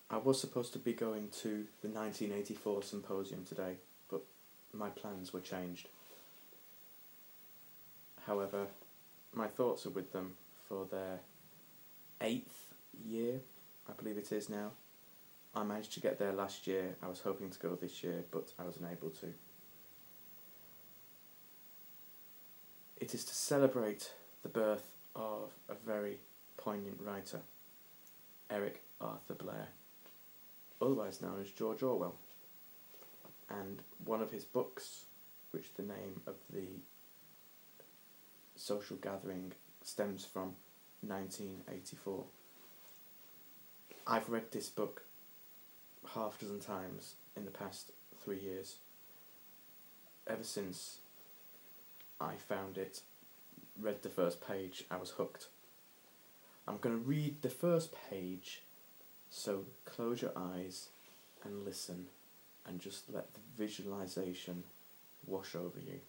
I was supposed to be going to the 1984 symposium today, but my plans were changed. However, my thoughts are with them for their 8th year, I believe it is now. I managed to get there last year. I was hoping to go this year, but I was unable to. It is to celebrate the birth of a very poignant writer, Eric Arthur Blair, otherwise known as George Orwell, and one of his books, which the name of the social gathering stems from, 1984. I've read this book half a dozen times in the past 3 years. Ever since I found it, read the first page, I was hooked. I'm going to read the first page, so close your eyes and listen and just let the visualization wash over you.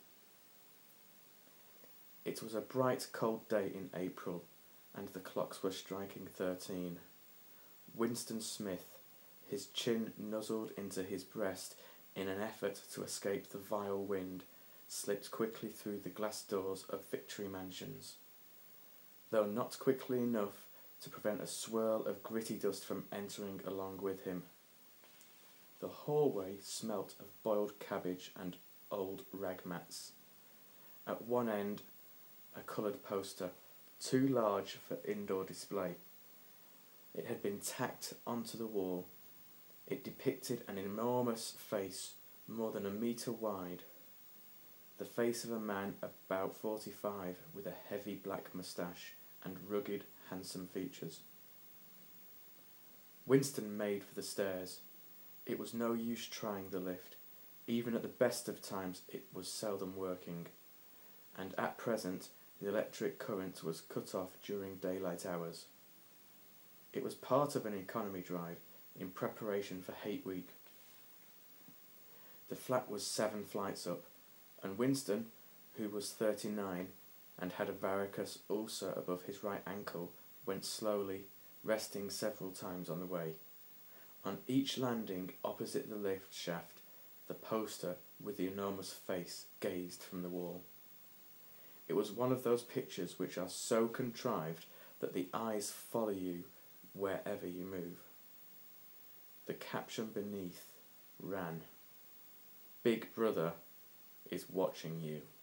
It was a bright, cold day in April, and the clocks were striking 13. Winston Smith, his chin nuzzled into his breast in an effort to escape the vile wind, slipped quickly through the glass doors of Victory Mansions. Though not quickly enough to prevent a swirl of gritty dust from entering along with him. The hallway smelt of boiled cabbage and old rag mats. At one end, a coloured poster, too large for indoor display. It had been tacked onto the wall. It depicted an enormous face, more than a metre wide. The face of a man about 45 with a heavy black moustache and rugged, handsome features. Winston made for the stairs. It was no use trying the lift. Even at the best of times it was seldom working, and at present the electric current was cut off during daylight hours. It was part of an economy drive in preparation for Hate Week. The flat was 7 flights up, and Winston, who was 39 and had a varicose ulcer above his right ankle, went slowly, resting several times on the way. On each landing opposite the lift shaft, the poster with the enormous face gazed from the wall. It was one of those pictures which are so contrived that the eyes follow you wherever you move. The caption beneath ran, "Big Brother is watching you."